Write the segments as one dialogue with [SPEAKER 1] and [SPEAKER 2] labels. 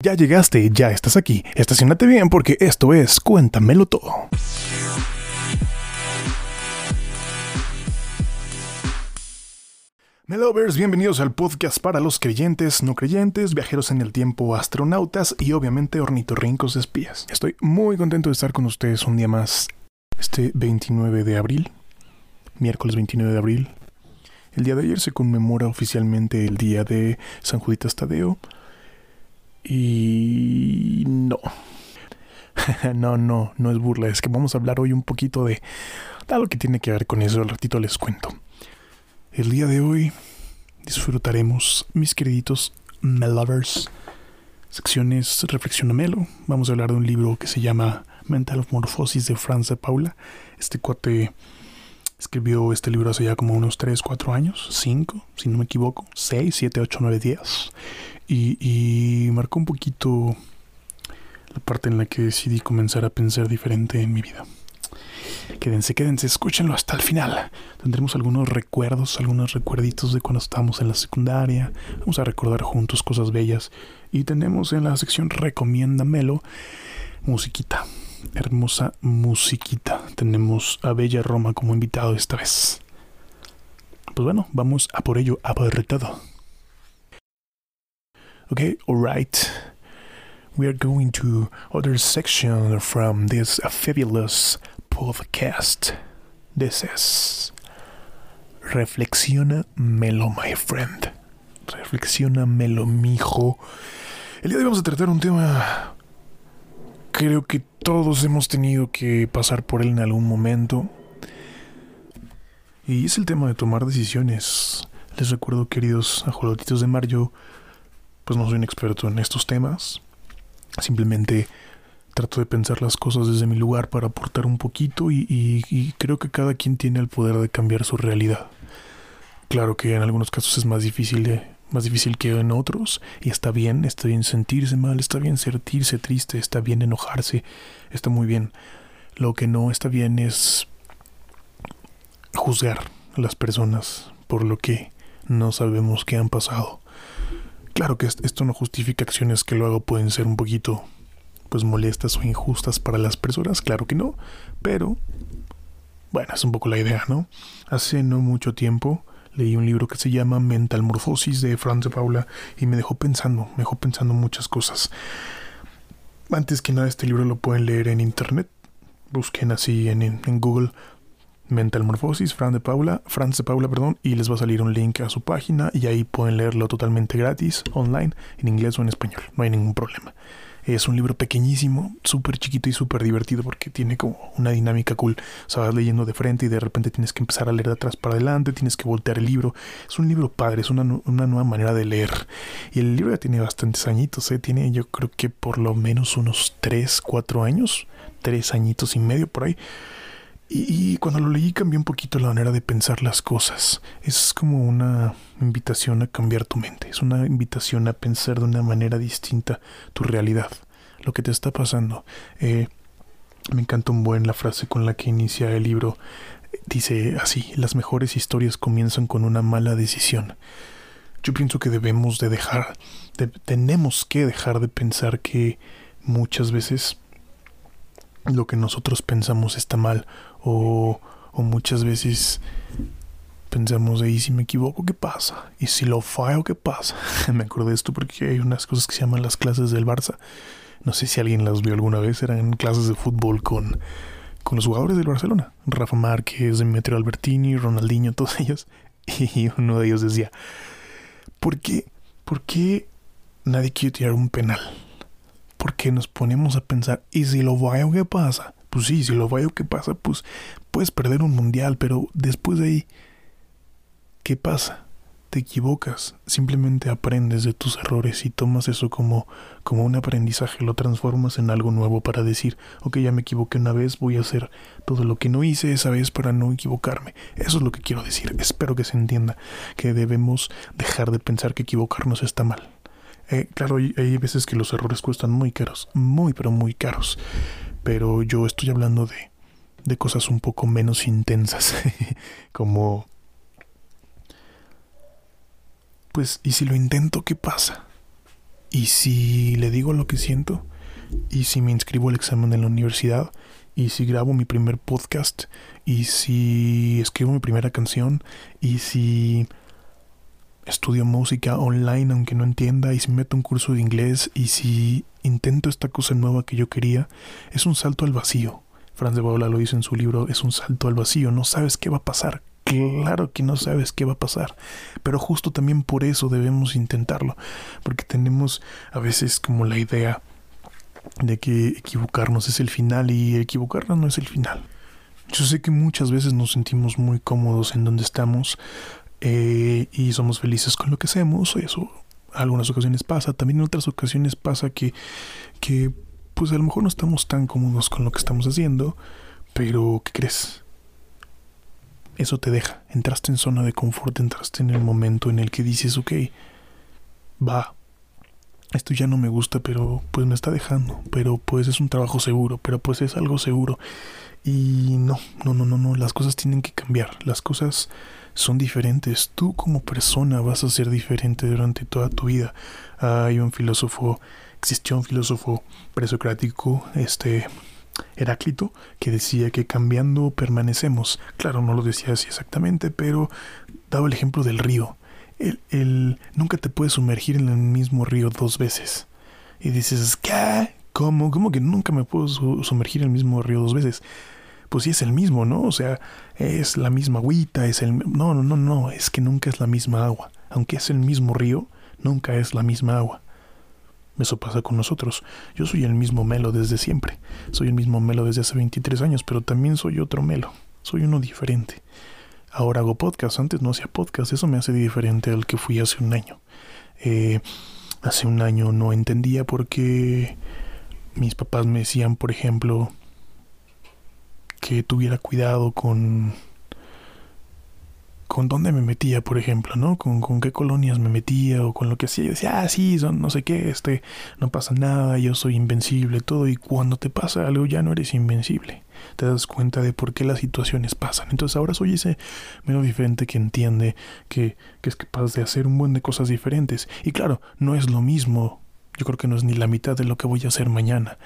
[SPEAKER 1] Ya llegaste, ya estás aquí. Estacionate bien porque esto es Cuéntamelo Todo. Melovers, bienvenidos al podcast para los creyentes, no creyentes, viajeros en el tiempo, astronautas y obviamente ornitorrincos espías. Estoy muy contento de estar con ustedes un día más, este 29 de abril, miércoles 29 de abril. El día de ayer se conmemora oficialmente el día de San Juditas Tadeo. Y no, no es burla, es que vamos a hablar hoy un poquito de algo que tiene que ver con eso, al ratito les cuento. El día de hoy disfrutaremos, mis queriditos Melovers, secciones Reflexionamelo. Vamos a hablar de un libro que se llama Metamorfosis de Franz de Paula. Este cuate escribió este libro hace ya como unos 3, 4 años, 5, si no me equivoco, 6, 7, 8, 9, 10. Y marcó un poquito la parte en la que decidí comenzar a pensar diferente en mi vida. Quédense, escúchenlo hasta el final. Tendremos algunos recuerdos, algunos recuerditos de cuando estábamos en la secundaria. Vamos a recordar juntos cosas bellas. Y tenemos en la sección Recomiéndamelo musiquita, hermosa musiquita. Tenemos a Bella Roma como invitado esta vez. Pues bueno, vamos a por ello, a por todo. Okay, alright. We are going to other section from this fabulous podcast. This is Reflexionamelo, my friend. Reflexionamelo, mijo. El día de hoy vamos a tratar un tema. Creo que todos hemos tenido que pasar por él en algún momento. Y es el tema de tomar decisiones. Les recuerdo, queridos ajolotitos de mar, yo pues no soy un experto en estos temas. Simplemente trato de pensar las cosas desde mi lugar para aportar un poquito y creo que cada quien tiene el poder de cambiar su realidad. Claro que en algunos casos es más difícil que en otros, y está bien sentirse mal, está bien sentirse triste, está bien enojarse, está muy bien. Lo que no está bien es juzgar a las personas por lo que no sabemos que han pasado. Claro que esto no justifica acciones que luego pueden ser un poquito pues molestas o injustas para las personas, claro que no, pero bueno, es un poco la idea, ¿no? Hace no mucho tiempo leí un libro que se llama Metamorfosis de Franz de Paula y me dejó pensando muchas cosas. Antes que nada, este libro lo pueden leer en internet, busquen así en Google Metamorfosis, Franz de Paula, y les va a salir un link a su página y ahí pueden leerlo totalmente gratis, online, en inglés o en español, no hay ningún problema. Es un libro pequeñísimo, súper chiquito y súper divertido porque tiene como una dinámica cool. O sea, vas leyendo de frente y de repente tienes que empezar a leer de atrás para adelante, tienes que voltear el libro. Es un libro padre, es una nueva manera de leer. Y el libro ya tiene bastantes añitos, tiene yo creo que por lo menos unos 3, 4 años, 3 añitos y medio por ahí. Y cuando lo leí cambió un poquito la manera de pensar las cosas. Es como una invitación a cambiar tu mente. Es una invitación a pensar de una manera distinta tu realidad, lo que te está pasando. Me encanta la frase con la que inicia el libro. Dice así: las mejores historias comienzan con una mala decisión. Yo pienso que tenemos que dejar de pensar que muchas veces lo que nosotros pensamos está mal, o muchas veces pensamos ¿y si me equivoco qué pasa? ¿Y si lo fallo qué pasa? Me acordé de esto porque hay unas cosas que se llaman las clases del Barça. No sé si alguien las vio alguna vez. Eran clases de fútbol con los jugadores del Barcelona: Rafa Márquez, Demetrio Albertini, Ronaldinho, todos ellos. Y uno de ellos decía: ¿por qué nadie quiere tirar un penal? Porque nos ponemos a pensar ¿y si lo fallo qué pasa? Pues sí, si lo fallo qué pasa, pues puedes perder un mundial, pero después de ahí ¿qué pasa? Te equivocas, simplemente aprendes de tus errores y tomas eso como un aprendizaje, lo transformas en algo nuevo para decir: ok, ya me equivoqué una vez, voy a hacer todo lo que no hice esa vez para no equivocarme. Eso es lo que quiero decir. Espero que se entienda que debemos dejar de pensar que equivocarnos está mal. Claro, hay veces que los errores cuestan muy caros, pero muy caros. Pero yo estoy hablando de cosas un poco menos intensas, como pues, ¿y si lo intento qué pasa? ¿Y si le digo lo que siento? ¿Y si me inscribo al examen en la universidad? ¿Y si grabo mi primer podcast? ¿Y si escribo mi primera canción? ¿Y si estudio música online aunque no entienda? ¿Y si meto un curso de inglés? ¿Y si intento esta cosa nueva que yo quería? Es un salto al vacío. Franz de Paula lo dice en su libro, es un salto al vacío. No sabes qué va a pasar. Claro que no sabes qué va a pasar, pero justo también por eso debemos intentarlo, porque tenemos a veces como la idea de que equivocarnos es el final, y equivocarnos no es el final. Yo sé que muchas veces nos sentimos muy cómodos en donde estamos, y somos felices con lo que hacemos. Eso algunas ocasiones pasa, también en otras ocasiones pasa que pues a lo mejor no estamos tan cómodos con lo que estamos haciendo, pero ¿qué crees? Eso te deja, entraste en zona de confort, entraste en el momento en el que dices, ok, va, esto ya no me gusta, pero pues me está dejando, pero pues es un trabajo seguro, pero pues es algo seguro. Y no, las cosas tienen que cambiar, las cosas son diferentes. Tú como persona vas a ser diferente durante toda tu vida. Existió un filósofo presocrático, Heráclito, que decía que cambiando permanecemos. Claro, no lo decía así exactamente, pero daba el ejemplo del río. Nunca te puedes sumergir en el mismo río dos veces. Y dices, ¿qué? ¿Cómo que nunca me puedo sumergir en el mismo río dos veces? Pues sí es el mismo, ¿no? O sea, es la misma agüita, No, es que nunca es la misma agua. Aunque es el mismo río, nunca es la misma agua. Eso pasa con nosotros. Yo soy el mismo Melo desde siempre. Soy el mismo Melo desde hace 23 años, pero también soy otro Melo. Soy uno diferente. Ahora hago podcast. Antes no hacía podcast. Eso me hace diferente al que fui hace un año. Hace un año no entendía por qué mis papás me decían, por ejemplo, que tuviera cuidado con dónde me metía, por ejemplo, ¿no? Con qué colonias me metía o con lo que hacía. Yo decía, sí, son no sé qué, no pasa nada, yo soy invencible, todo. Y cuando te pasa algo ya no eres invencible. Te das cuenta de por qué las situaciones pasan. Entonces ahora soy ese menos diferente que entiende que es capaz de hacer un buen de cosas diferentes. Y claro, no es lo mismo. Yo creo que no es ni la mitad de lo que voy a hacer mañana.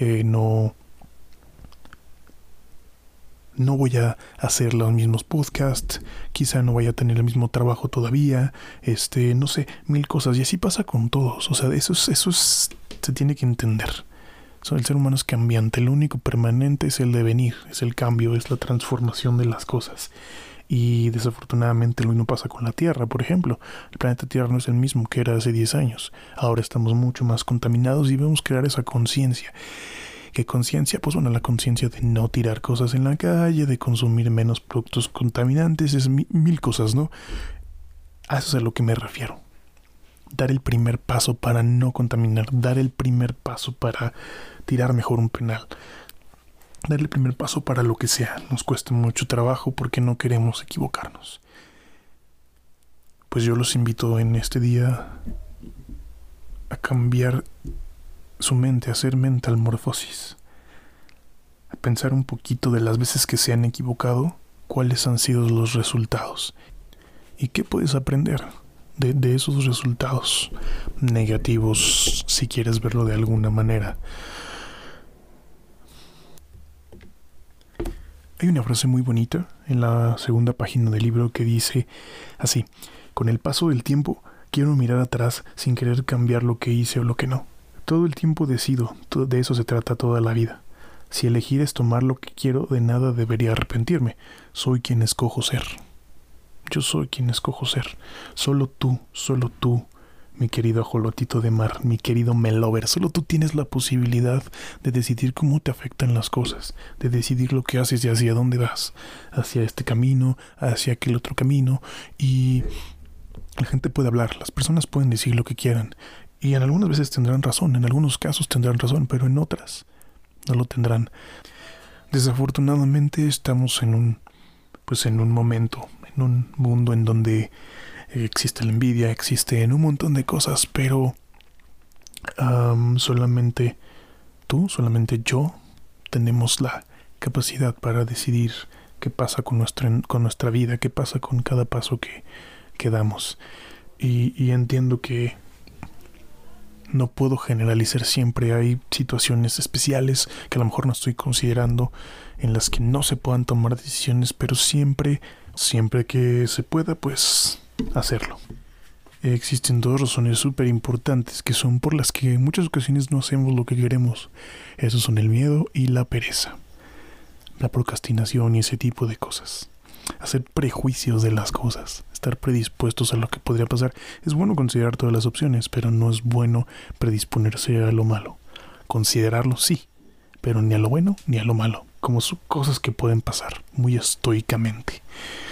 [SPEAKER 1] No voy a hacer los mismos podcasts, quizá no vaya a tener el mismo trabajo todavía, no sé, mil cosas. Y así pasa con todos. O sea, eso se tiene que entender. El ser humano es cambiante. Lo único permanente es el devenir, es el cambio, es la transformación de las cosas. Y desafortunadamente lo mismo pasa con la Tierra, por ejemplo. El planeta Tierra no es el mismo que era hace 10 años. Ahora estamos mucho más contaminados y debemos crear esa conciencia. ¿Qué conciencia? Pues bueno, la conciencia de no tirar cosas en la calle, de consumir menos productos contaminantes, es mil cosas, ¿no? A eso es a lo que me refiero. Dar el primer paso para no contaminar, dar el primer paso para tirar mejor un penal, dar el primer paso para lo que sea. Nos cuesta mucho trabajo porque no queremos equivocarnos. Pues yo los invito en este día a cambiar su mente, a hacer mental morfosis, a pensar un poquito de las veces que se han equivocado, cuáles han sido los resultados y qué puedes aprender de esos resultados negativos, si quieres verlo de alguna manera. Hay una frase muy bonita en la segunda página del libro que dice así: con el paso del tiempo quiero mirar atrás sin querer cambiar lo que hice o lo que no. Todo el tiempo decido, de eso se trata toda la vida. Si elegir es tomar lo que quiero, de nada debería arrepentirme. Soy quien escojo ser. Yo soy quien escojo ser. Solo tú, mi querido ajolotito de mar, mi querido Melover. Solo tú tienes la posibilidad de decidir cómo te afectan las cosas, de decidir lo que haces y hacia dónde vas. Hacia este camino, hacia aquel otro camino. Y la gente puede hablar, las personas pueden decir lo que quieran. Y en algunas veces tendrán razón, en algunos casos tendrán razón, pero en otras no lo tendrán. Desafortunadamente estamos en un momento, en un mundo en donde existe la envidia, existen un montón de cosas, pero solamente tú, solamente yo tenemos la capacidad para decidir qué pasa con nuestra vida, qué pasa con cada paso que damos. Y entiendo que no puedo generalizar siempre. Hay situaciones especiales que a lo mejor no estoy considerando, en las que no se puedan tomar decisiones, pero siempre que se pueda, pues hacerlo. Existen dos razones súper importantes que son por las que en muchas ocasiones no hacemos lo que queremos. Esos son el miedo y la pereza, la procrastinación y ese tipo de cosas. Hacer prejuicios de las cosas, estar predispuestos a lo que podría pasar. Es bueno considerar todas las opciones, pero no es bueno predisponerse a lo malo. Considerarlo sí, pero ni a lo bueno ni a lo malo, como son cosas que pueden pasar muy estoicamente.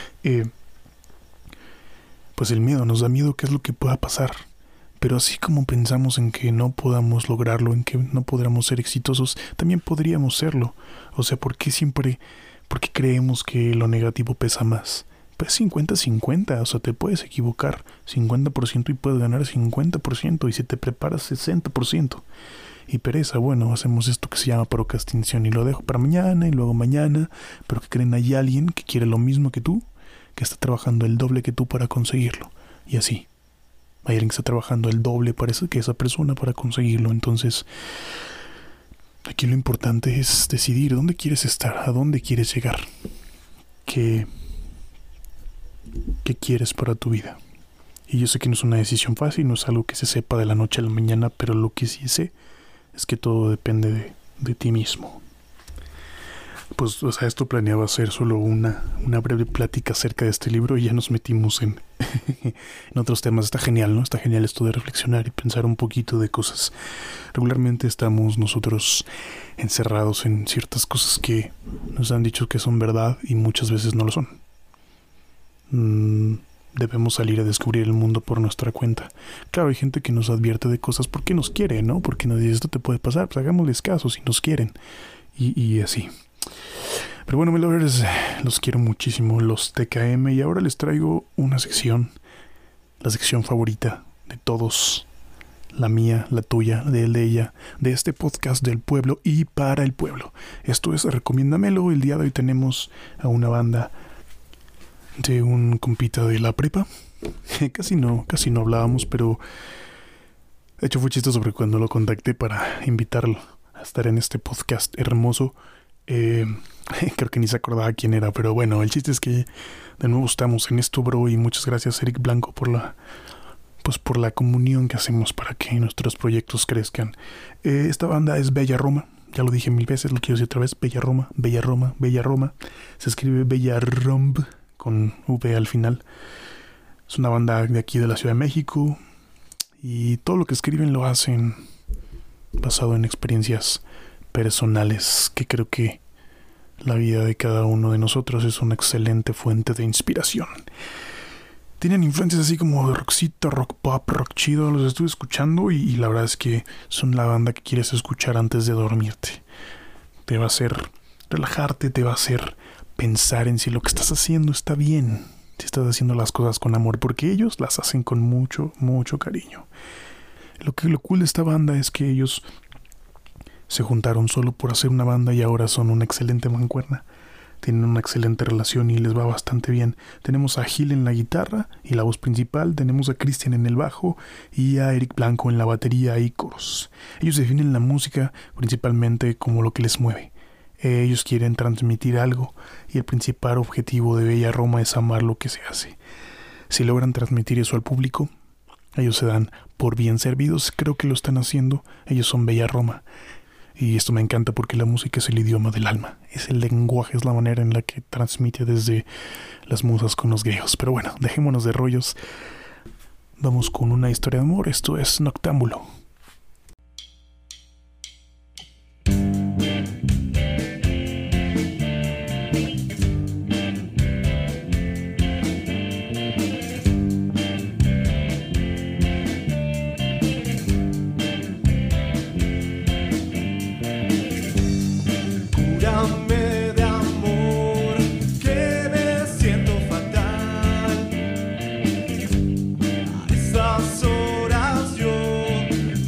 [SPEAKER 1] Pues el miedo nos da miedo qué es lo que pueda pasar, pero así como pensamos en que no podamos lograrlo, en que no podremos ser exitosos, también podríamos serlo. O sea, ¿por qué creemos que lo negativo pesa más? Pues 50-50, o sea, te puedes equivocar 50% y puedes ganar 50%, y si te preparas 60%. Y pereza, bueno, hacemos esto que se llama procrastinación y lo dejo para mañana y luego mañana, pero que creen hay alguien que quiere lo mismo que tú, que está trabajando el doble que tú para conseguirlo, y así. Hay alguien que está trabajando el doble que esa persona para conseguirlo. Entonces, aquí lo importante es decidir dónde quieres estar, a dónde quieres llegar, qué quieres para tu vida. Y yo sé que no es una decisión fácil, no es algo que se sepa de la noche a la mañana, pero lo que sí sé es que todo depende de ti mismo. Pues, o sea, esto planeaba ser solo una breve plática acerca de este libro y ya nos metimos en otros temas. Está genial, ¿no? Está genial esto de reflexionar y pensar un poquito de cosas. Regularmente estamos nosotros encerrados en ciertas cosas que nos han dicho que son verdad y muchas veces no lo son. Debemos salir a descubrir el mundo por nuestra cuenta. Claro, hay gente que nos advierte de cosas porque nos quiere, ¿no? Porque nos dice, esto te puede pasar, pues hagámosles caso si nos quieren. Y así. Pero bueno, my lovers, los quiero muchísimo, los TKM, y ahora les traigo una sección, la sección favorita de todos, la mía, la tuya, de él, de ella, de este podcast del pueblo y para el pueblo. Esto es Recomiéndamelo. El día de hoy tenemos a una banda de un compita de la prepa. Casi no hablábamos, pero de hecho fue chistoso porque cuando lo contacté para invitarlo a estar en este podcast hermoso, creo que ni se acordaba quién era, pero bueno, el chiste es que de nuevo estamos en esto, bro, y muchas gracias, Eric Blanco, por la comunión que hacemos para que nuestros proyectos crezcan. Esta banda es Bella Roma, ya lo dije 1000 veces, lo quiero decir otra vez, Bella Roma, Bella Roma, Bella Roma. Se escribe Bella Romb con V al final. Es una banda de aquí de la Ciudad de México y todo lo que escriben lo hacen basado en experiencias personales, que creo que la vida de cada uno de nosotros es una excelente fuente de inspiración. Tienen influencias así como de rockcito, rock pop, rock chido. Los estuve escuchando y la verdad es que son la banda que quieres escuchar antes de dormirte. Te va a hacer relajarte, te va a hacer pensar en si lo que estás haciendo está bien, si estás haciendo las cosas con amor, porque ellos las hacen con mucho, mucho cariño. Lo cool de esta banda es que ellos se juntaron solo por hacer una banda y ahora son una excelente mancuerna. Tienen una excelente relación y les va bastante bien. Tenemos a Gil en la guitarra y la voz principal, tenemos a Cristian en el bajo y a Eric Blanco en la batería y coros. Ellos definen la música principalmente como lo que les mueve. Ellos quieren transmitir algo y el principal objetivo de Bella Roma es amar lo que se hace. Si logran transmitir eso al público, ellos se dan por bien servidos. Creo que lo están haciendo. Ellos son Bella Roma. Y esto me encanta porque la música es el idioma del alma. Es el lenguaje, es la manera en la que transmite desde las musas con los griegos. Pero bueno, dejémonos de rollos. Vamos con una historia de amor. Esto es Noctámbulo.
[SPEAKER 2] Horas yo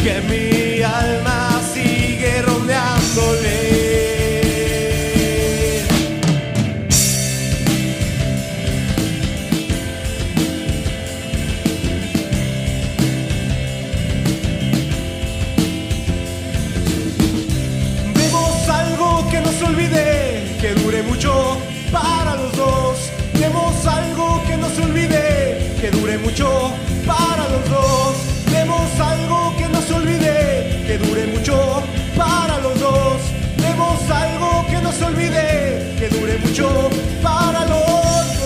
[SPEAKER 2] que mi alma sigue rondeándole. Demos algo que no se olvide, que dure mucho para los dos. Demos algo que no se olvide, que dure mucho para los dos. Demos algo que no se olvide, que dure mucho para los dos. Demos algo que no se olvide, que dure mucho para los dos.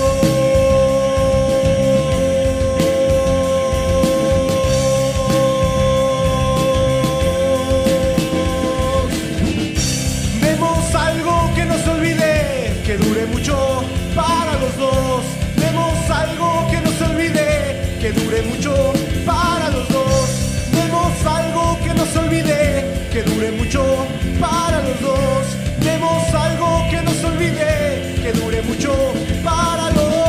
[SPEAKER 2] Demos algo que no se olvide, que dure mucho para los dos. Demos algo que no se olvide, que dure mucho para los dos. Demos algo que no se olvide, que dure mucho para los dos. Demos algo que no se olvide, que dure mucho para los dos.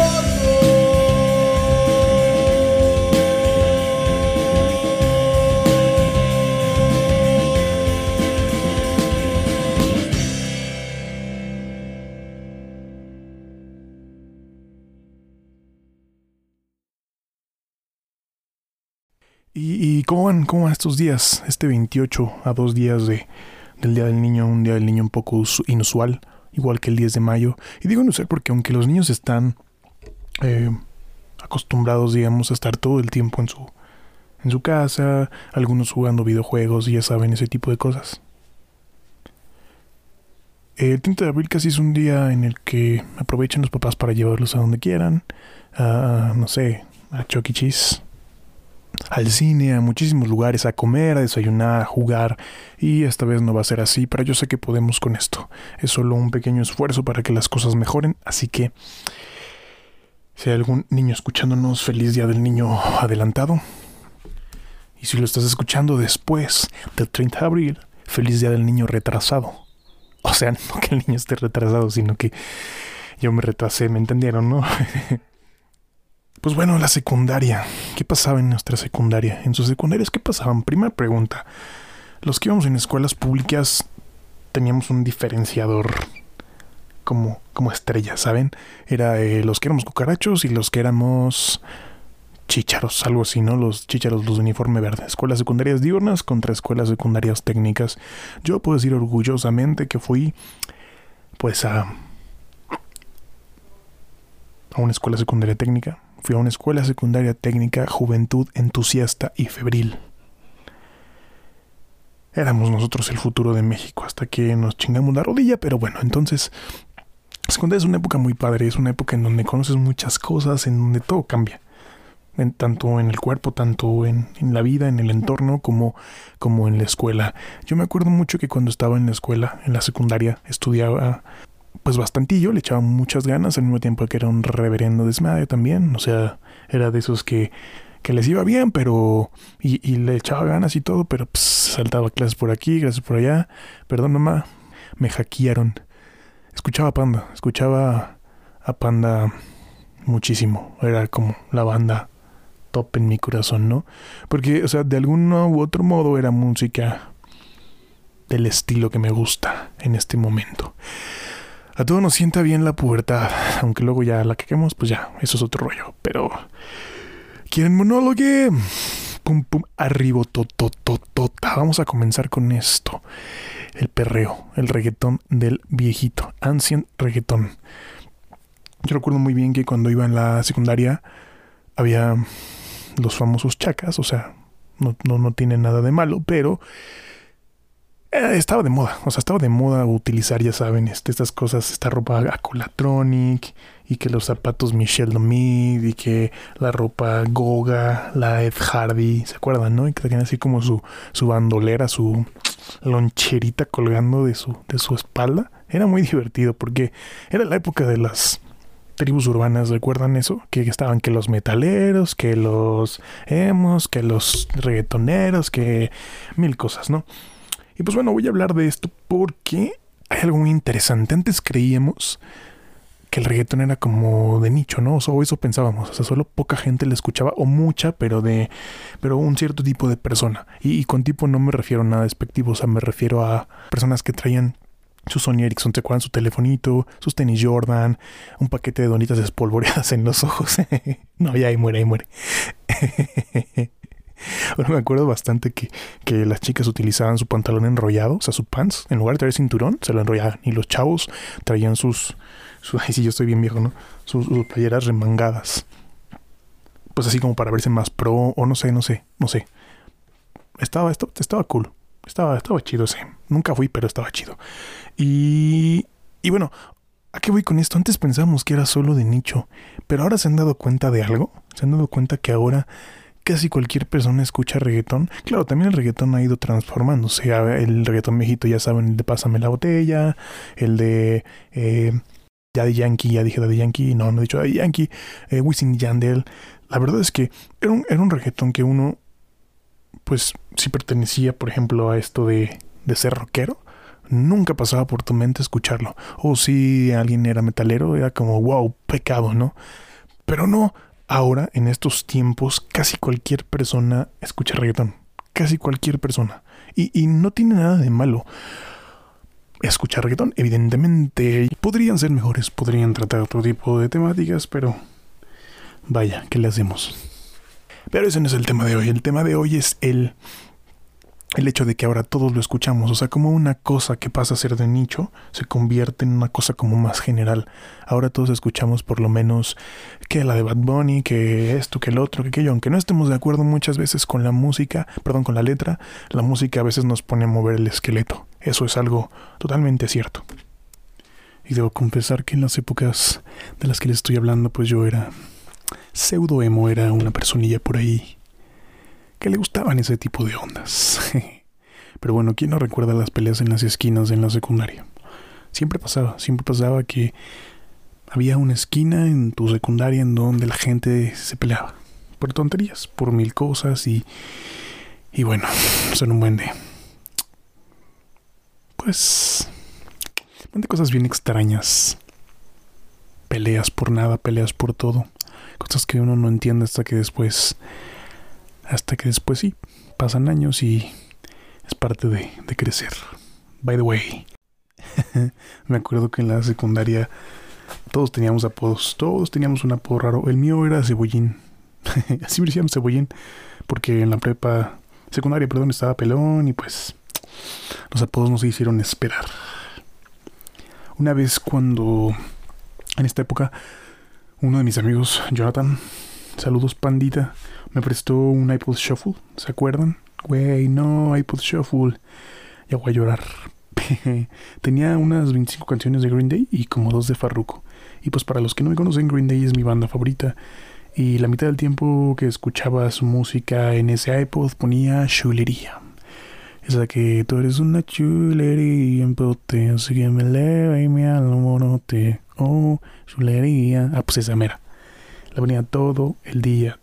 [SPEAKER 1] ¿Y cómo van estos días? Este 28 a 2 días del Día del Niño, un Día del Niño un poco inusual, igual que el 10 de mayo. Y digo inusual porque aunque los niños están acostumbrados, digamos, a estar todo el tiempo en su casa, algunos jugando videojuegos y ya saben, ese tipo de cosas. El 30 de abril casi es un día en el que aprovechan los papás para llevarlos a donde quieran, no sé, a Chuck E. Cheese, al cine, a muchísimos lugares, a comer, a desayunar, a jugar. Y esta vez no va a ser así, pero yo sé que podemos con esto. Es solo un pequeño esfuerzo para que las cosas mejoren, así que si hay algún niño escuchándonos, feliz Día del Niño adelantado. Y si lo estás escuchando después del 30 de abril, feliz Día del Niño retrasado. O sea, no que el niño esté retrasado, sino que yo me retrasé, ¿me entendieron, no? Pues bueno, la secundaria. ¿Qué pasaba en nuestra secundaria? En sus secundarias, ¿qué pasaban? Primera pregunta. Los que íbamos en escuelas públicas teníamos un diferenciador como estrella, ¿saben? Era los que éramos cucarachos y los que éramos chícharos, algo así, ¿no? Los chícharos, los de uniforme verde. Escuelas secundarias diurnas contra escuelas secundarias técnicas. Yo puedo decir orgullosamente que fui, pues, a una escuela secundaria técnica. Fui a una escuela secundaria técnica, juventud entusiasta y febril. Éramos nosotros el futuro de México hasta que nos chingamos la rodilla, pero bueno, entonces, secundaria es una época muy padre, es una época en donde conoces muchas cosas, en donde todo cambia. Tanto en el cuerpo, tanto en la vida, en el entorno, como en la escuela. Yo me acuerdo mucho que cuando estaba en la escuela, en la secundaria, estudiaba pues bastantillo, le echaba muchas ganas, al mismo tiempo que era un reverendo desmadre también. O sea, era de esos que les iba bien, pero y le echaba ganas y todo, pero pues, saltaba clases por aquí, clases por allá. Perdón, mamá, me hackearon. Escuchaba a Panda muchísimo. Era como la banda top en mi corazón, ¿no? Porque, o sea, de algún u otro modo era música del estilo que me gusta en este momento. A todos nos sienta bien la pubertad, aunque luego ya la caguemos, pues ya, eso es otro rollo. Pero, ¿quieren monólogo? Pum, pum, arribototototota. Vamos a comenzar con esto. El perreo, el reggaetón del viejito, ancient reggaetón. Yo recuerdo muy bien que cuando iba en la secundaria había los famosos chacas, o sea, no tiene nada de malo, pero estaba de moda, o sea, estaba de moda utilizar, ya saben, estas cosas, esta ropa Acolatronic, y que los zapatos Michel Domid, y que la ropa Goga, la Ed Hardy, ¿se acuerdan, no? Y que tenían así como su bandolera, su loncherita colgando de su espalda. Era muy divertido porque era la época de las tribus urbanas, ¿recuerdan eso? Que estaban que los metaleros, que los emos, que los reggaetoneros, que mil cosas, ¿no? Y pues bueno, voy a hablar de esto porque hay algo muy interesante. Antes creíamos que el reggaetón era como de nicho, ¿no? O eso pensábamos. O sea, solo poca gente le escuchaba, o mucha, pero un cierto tipo de persona. Y con tipo no me refiero a nada despectivo, o sea, me refiero a personas que traían su Sony Ericsson, ¿te acuerdan? Su telefonito, sus tenis Jordan, un paquete de donitas espolvoreadas en los ojos. No, ya ahí muere. Bueno, me acuerdo bastante que las chicas utilizaban su pantalón enrollado, o sea, su pants, en lugar de traer cinturón, se lo enrollaban. Y los chavos traían ay, sí, yo estoy bien viejo, ¿no? Sus playeras remangadas. Pues así como para verse más pro, o no sé. Estaba cool. Estaba chido ese. Nunca fui, pero estaba chido. Y bueno, ¿a qué voy con esto? Antes pensábamos que era solo de nicho, pero ahora se han dado cuenta de algo. Se han dado cuenta que ahora casi cualquier persona escucha reggaetón. Claro, también el reggaetón ha ido transformándose. El reggaetón viejito, ya saben, el de Pásame la botella, el de Daddy Yankee, ya dije Daddy Yankee, no he dicho Daddy Yankee, Wisin y Yandel. La verdad es que era un reggaetón que uno, pues, si pertenecía, por ejemplo, a esto de ser rockero, nunca pasaba por tu mente escucharlo. O si alguien era metalero, era como, wow, pecado, ¿no? Pero no. Ahora, en estos tiempos, casi cualquier persona escucha reggaetón. Casi cualquier persona. Y no tiene nada de malo escuchar reggaetón. Evidentemente, podrían ser mejores, podrían tratar otro tipo de temáticas, pero vaya, ¿qué le hacemos? Pero ese no es el tema de hoy. El tema de hoy es el hecho de que ahora todos lo escuchamos. O sea, como una cosa que pasa a ser de nicho se convierte en una cosa como más general. Ahora todos escuchamos por lo menos que la de Bad Bunny, que esto, que el otro, que aquello. Aunque no estemos de acuerdo muchas veces con la música, con la letra, la música a veces nos pone a mover el esqueleto. Eso es algo totalmente cierto. Y debo confesar que en las épocas de las que les estoy hablando, pues yo era pseudo emo, era una personilla por ahí que le gustaban ese tipo de ondas. Pero bueno, ¿quién no recuerda las peleas en las esquinas en la secundaria? Siempre pasaba que había una esquina en tu secundaria en donde la gente se peleaba por tonterías, por mil cosas y bueno, son un buen de cosas bien extrañas. Peleas por nada, peleas por todo. Cosas que uno no entiende hasta que después sí, pasan años y es parte de crecer. By the way, me acuerdo que en la secundaria todos teníamos apodos, todos teníamos un apodo raro. El mío era Cebollín. Así me decían Cebollín, porque en la secundaria, estaba pelón y pues los apodos no se hicieron esperar. Una vez cuando, en esta época, uno de mis amigos, Jonathan, saludos pandita, me prestó un iPod Shuffle, ¿se acuerdan? Güey, no, iPod Shuffle. Ya voy a llorar. Tenía unas 25 canciones de Green Day y como 2 de Farruko. Y pues para los que no me conocen, Green Day es mi banda favorita. Y la mitad del tiempo que escuchaba su música en ese iPod ponía chulería. Esa que tú eres una chulería en pote, así que me eleva y me almorote. Oh, chulería. Ah, pues esa mera. La ponía todo el día.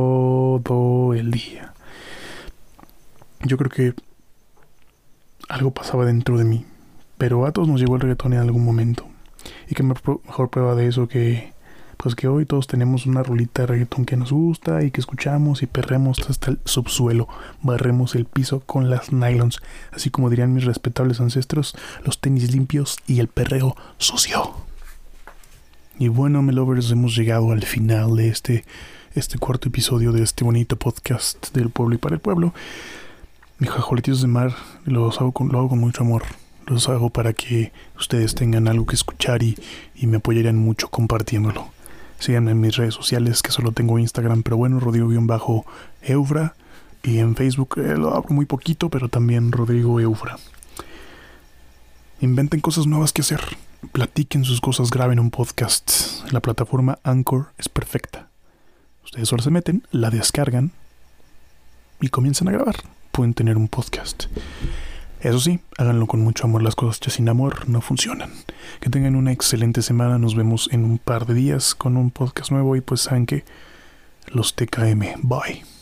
[SPEAKER 1] Yo creo que algo pasaba dentro de mí, pero a todos nos llegó el reggaetón en algún momento. Y qué mejor prueba de eso que hoy todos tenemos una rolita de reggaetón que nos gusta y que escuchamos y perremos hasta el subsuelo, barremos el piso con las nylons, así como dirían mis respetables ancestros, los tenis limpios y el perreo sucio. Y bueno, Melovers, hemos llegado al final de este cuarto episodio de este bonito podcast del pueblo y para el pueblo. Mis ajoletitos de mar lo hago con mucho amor. Los hago para que ustedes tengan algo que escuchar y me apoyarían mucho compartiéndolo. Síganme en mis redes sociales, que solo tengo Instagram, pero bueno, Rodrigo-Eufra. Y en Facebook lo abro muy poquito, pero también Rodrigo Eufra. Inventen cosas nuevas que hacer. Platiquen sus cosas, graben un podcast. La plataforma Anchor es perfecta. Ustedes solo se meten, la descargan y comienzan a grabar. Pueden tener un podcast. Eso sí, háganlo con mucho amor. Las cosas hechas sin amor no funcionan. Que tengan una excelente semana. Nos vemos en un par de días con un podcast nuevo. Y pues saben que los TKM. Bye.